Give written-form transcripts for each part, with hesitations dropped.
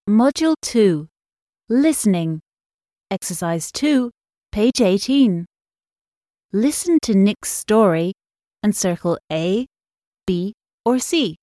Module 2. Listening. Exercise 2, page 18. Listen to Nick's story and circle A, B, or C.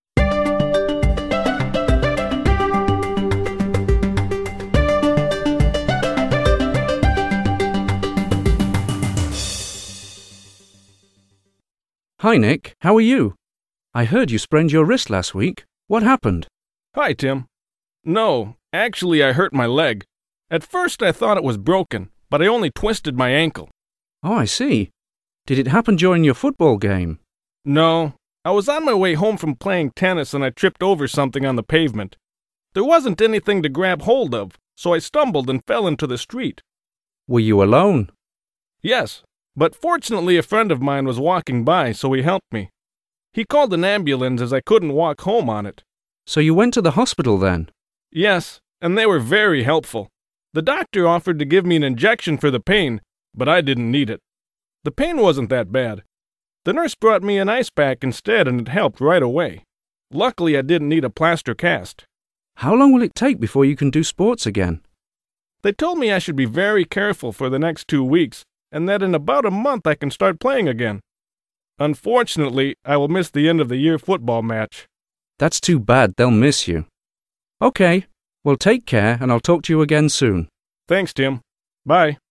Hi, Nick. How are you? I heard you sprained your wrist last week. What happened? Hi, Tim. No, actually I hurt my leg. At first I thought it was broken, but I only twisted my ankle. Oh, I see. Did it happen during your football game? No, I was on my way home from playing tennis and I tripped over something on the pavement. There wasn't anything to grab hold of, so I stumbled and fell into the street. Were you alone? Yes, but fortunately a friend of mine was walking by, so he helped me. He called an ambulance as I couldn't walk home on it. So you went to the hospital then? Yes, and they were very helpful. The doctor offered to give me an injection for the pain, but I didn't need it. The pain wasn't that bad. The nurse brought me an ice pack instead and it helped right away. Luckily I didn't need a plaster cast. How long will it take before you can do sports again? They told me I should be very careful for the next 2 weeks, and that in about a month I can start playing again. Unfortunately, I will miss the end of the year football match. That's too bad. They'll miss you. Okay, well take care and I'll talk to you again soon. Thanks, Tim. Bye.